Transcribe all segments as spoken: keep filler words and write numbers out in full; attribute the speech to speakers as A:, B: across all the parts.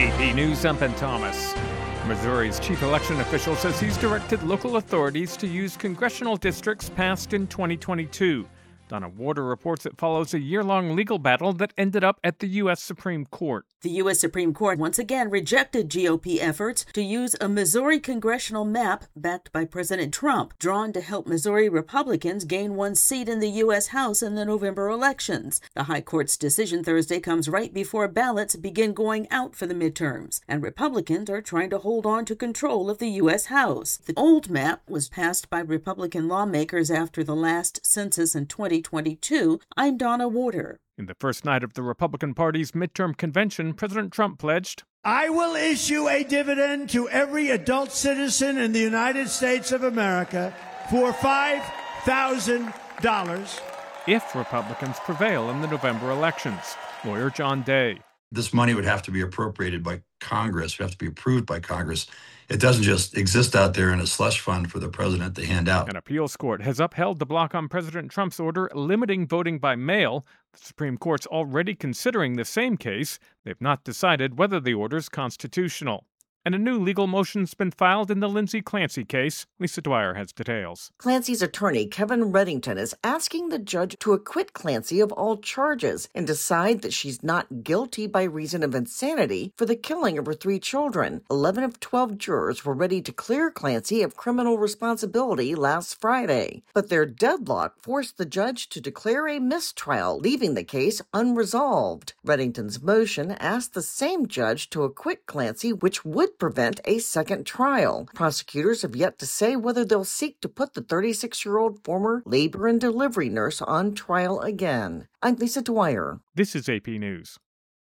A: A P News, I'm Ben Thomas. Missouri's chief election official says he's directed local authorities to use congressional districts passed in twenty twenty-two. Donna Warder reports it follows a year-long legal battle that ended up at the U S Supreme Court.
B: The U S Supreme Court once again rejected G O P efforts to use a Missouri congressional map backed by President Trump, drawn to help Missouri Republicans gain one seat in the U S House in the November elections. The High Court's decision Thursday comes right before ballots begin going out for the midterms, and Republicans are trying to hold on to control of the U S House. The old map was passed by Republican lawmakers after the last census in twenty twenty-two. I'm Donna Warder.
A: In the first night of the Republican Party's midterm convention, President Trump pledged,
C: I will issue a dividend to every adult citizen in the United States of America for five thousand dollars.
A: If Republicans prevail in the November elections. Lawyer John Day.
D: This money would have to be appropriated by Congress, would have to be approved by Congress. It doesn't just exist out there in a slush fund for the president to hand out.
A: An appeals court has upheld the block on President Trump's order limiting voting by mail. The Supreme Court's already considering the same case. They've not decided whether the order's constitutional. And a new legal motion's been filed in the Lindsay Clancy case. Lisa Dwyer has details.
E: Clancy's attorney, Kevin Reddington, is asking the judge to acquit Clancy of all charges and decide that she's not guilty by reason of insanity for the killing of her three children. Eleven of twelve jurors were ready to clear Clancy of criminal responsibility last Friday, but their deadlock forced the judge to declare a mistrial, leaving the case unresolved. Reddington's motion asked the same judge to acquit Clancy, which would prevent a second trial. Prosecutors have yet to say whether they'll seek to put the thirty-six-year-old former labor and delivery nurse on trial again. I'm Lisa Dwyer.
A: This is A P News.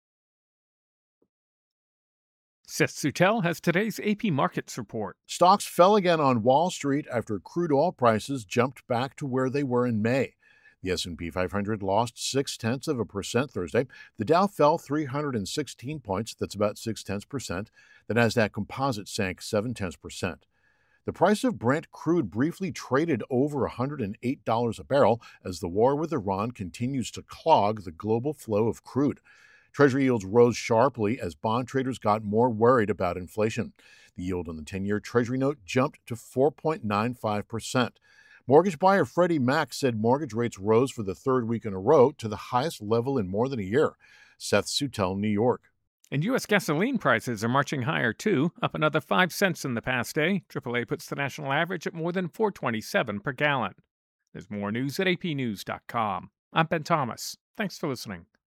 A: Seth Sutel has today's A P Markets report.
F: Stocks fell again on Wall Street after crude oil prices jumped back to where they were in May. The S and P five hundred lost six-tenths of a percent Thursday. The Dow fell three hundred sixteen points, that's about six-tenths percent. The Nasdaq Composite sank seven-tenths percent. The price of Brent crude briefly traded over one hundred eight dollars a barrel as the war with Iran continues to clog the global flow of crude. Treasury yields rose sharply as bond traders got more worried about inflation. The yield on the ten-year Treasury note jumped to four point nine five percent. Mortgage buyer Freddie Mac said mortgage rates rose for the third week in a row to the highest level in more than a year. Seth Sutel, New York.
A: And U S gasoline prices are marching higher, too, up another five cents in the past day. triple A puts the national average at more than four dollars and twenty-seven cents per gallon. There's more news at A P news dot com. I'm Ben Thomas. Thanks for listening.